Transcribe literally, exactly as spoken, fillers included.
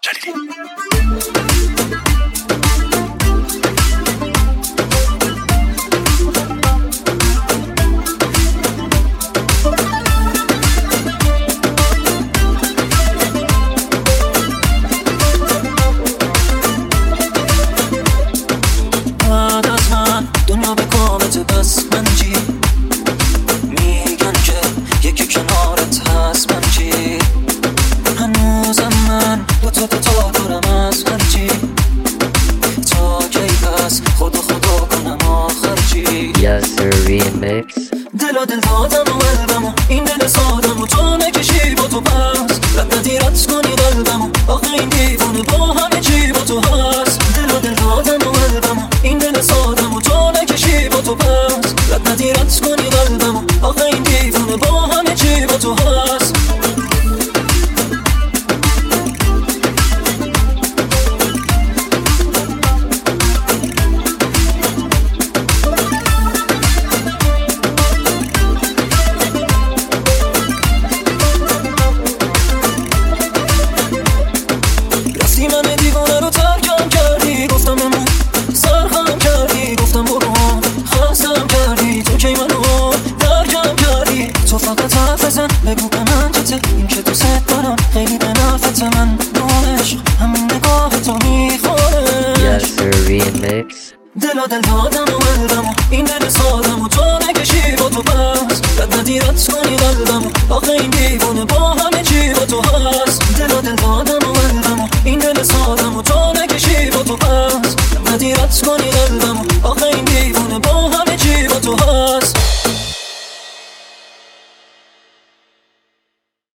جلیلی. دنیا به کامت بس من چی میگن که یکی کنارت هست من چی هنوزم من دو تا دو تا دارم از هر چی تا کی پس خدا خدا کنم آخر چی یاسر ریمیکس دل و دل دادم و قلبم و این دل سادم و تو نکشی با تو پس رد ندی رد کنی قلبم و آخه این دیوونه با همه چی با تو هست دل و دل دادم و قلبم و این دل سادم و تو نکشی با تو پس رد ندی رد کنی قلبم و آخه این دیوونه با همه چی با تو هست رفتی من دیوانه رو ترکم کردی گفتم بمون سرخم کردی گفتم برو خستم کردی تو کی منو درکم کردی تو فقط حرف بزن بگو به من چته این که دوست دارم خیلی به نفت من نوعش همین نگاه تو میخوره یاسر ریمیکس دل و دل دادم و قلبم و این دل سادم و تو نکشی با تو پس رد ندی رد کنی قلبم و آخه این دیوونه با